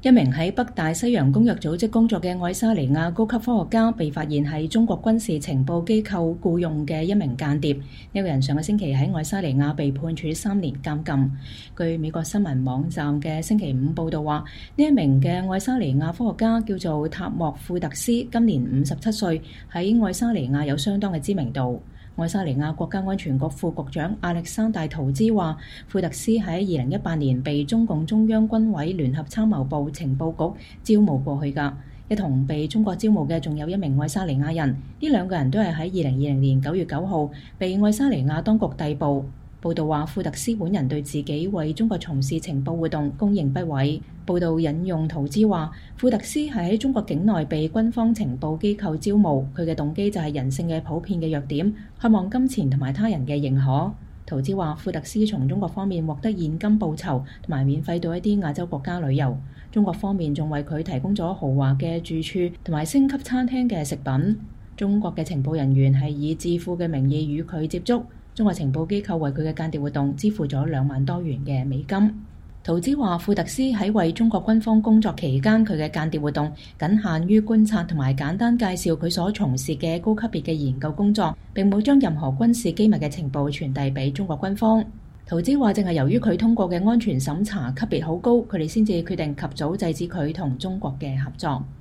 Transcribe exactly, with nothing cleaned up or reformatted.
一名喺北大西洋公約組織工作嘅愛沙尼亞高級科學家被發現係中國軍事情報機構僱用嘅一名間諜。呢個人上個星期喺愛沙尼亞被判處三年監禁。據美國新聞網站嘅星期五報導話，呢一名嘅愛沙尼亞科學家叫做塔莫庫特斯，今年五十七歲，喺愛沙尼亞有相當嘅知名度。愛沙尼亞國家安全局副局長亞歷山大圖茲話，庫特斯喺二零一八年被中共中央軍委聯合參謀部情報局招募過去㗎。一同被中國招募嘅仲有一名愛沙尼亞人，呢兩個人都係喺二零二零年九月九號被愛沙尼亞當局逮捕。報道話，庫特斯本人對自己為中國從事情報活動供認不諱。報道引用圖茲話，庫特斯係喺中國境內被軍方情報機構招募，佢嘅動機就係人性嘅普遍嘅弱點，渴望金錢同埋他人嘅認可。圖茲話，庫特斯從中國方面獲得現金報酬，同埋免費到一啲亞洲國家旅遊。中國方面仲為佢提供咗豪華嘅住處同埋星級餐廳嘅食品。中國嘅情報人員係以智庫嘅名義與佢接觸。中國情報機構為佢嘅間諜活動支付咗兩萬多元嘅美金。圖茲話，庫特斯喺為中國軍方工作期間，佢嘅間諜活動僅限於觀察同埋簡單介紹佢所從事嘅高級別嘅研究工作，並冇將任何軍事機密嘅情報傳遞俾中國軍方。圖茲話，正係由於佢通過嘅安全審查級別好高，佢哋先至決定及早制止佢同中國嘅合作。